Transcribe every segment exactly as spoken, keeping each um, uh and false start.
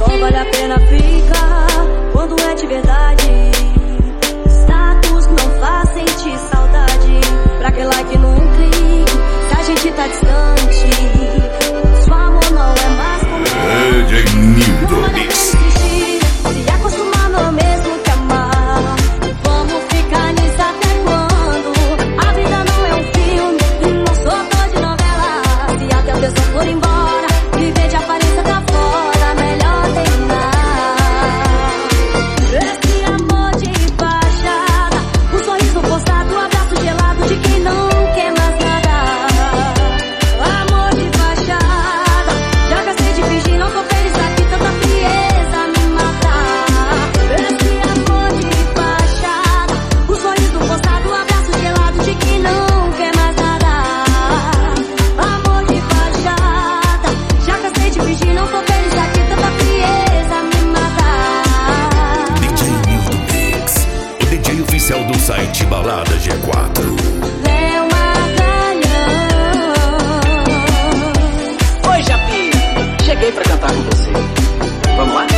Só vale a pena ficar quando é de verdade. Status não faz sentir saudade. Pra que like num clique, se a gente tá distante. Seu amor não é mais como D J Nildo Mix. Se acostumar não é mesmo que amar. Vamos ficar nisso até quando? A vida não é um filme e não sou ator de novela. Se até o tesão for embora, viver de aparência pra fora, melhor terminar. Esse amor de fachada, um sorriso postado, um abraço gelado de quem não quer mais nada. Amor de fachada, já cansei de fingir, não tô feliz aqui, tanta frieza me matar. Esse amor de fachada, um sorriso postado, um abraço gelado de quem não quer mais nada. Amor de fachada, já cansei de fingir, não tô feliz aqui, tanta frieza me matar. D J Nildo Mix, o D J oficial do site Balada G quatro. Léo Magalhães. Oi, Japi, cheguei pra cantar com você. Vamos lá?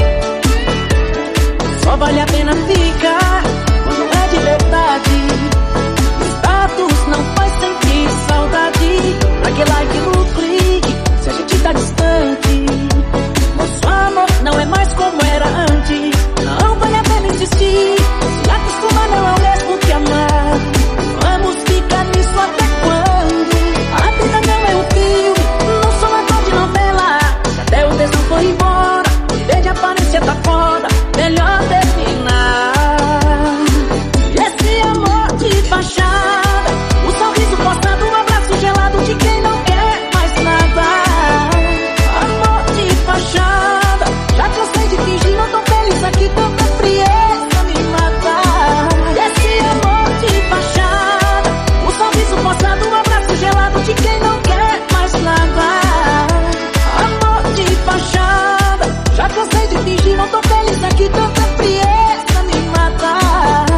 Só vale a pena ficar quando é de verdade. Status não faz sentir saudade. Pra que like no clique, se a gente tá distante. Nosso amor não é mais como era antes. Não vale a pena insistir. Se acostumar não é o mesmo que amar. Vamos ficar nisso até quando? A vida não é um filme, não sou ator de novela. Se até o tesão for embora, viver de aparência tá foda, melhor terminar. E esse amor de fachada, um sorriso postado, um abraço gelado de quem não quer mais nada. Amor de fachada, já cansei de fingir, não tô feliz aqui, tanta frieza me matar. E esse amor de fachada, um sorriso postado, um abraço gelado de quem não quer mais nada. Amor de fachada, já cansei de fingir, não tô feliz aqui, tanta frieza me matar.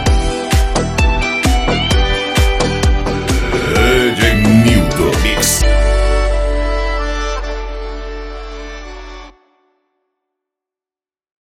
D J Nildo Mix.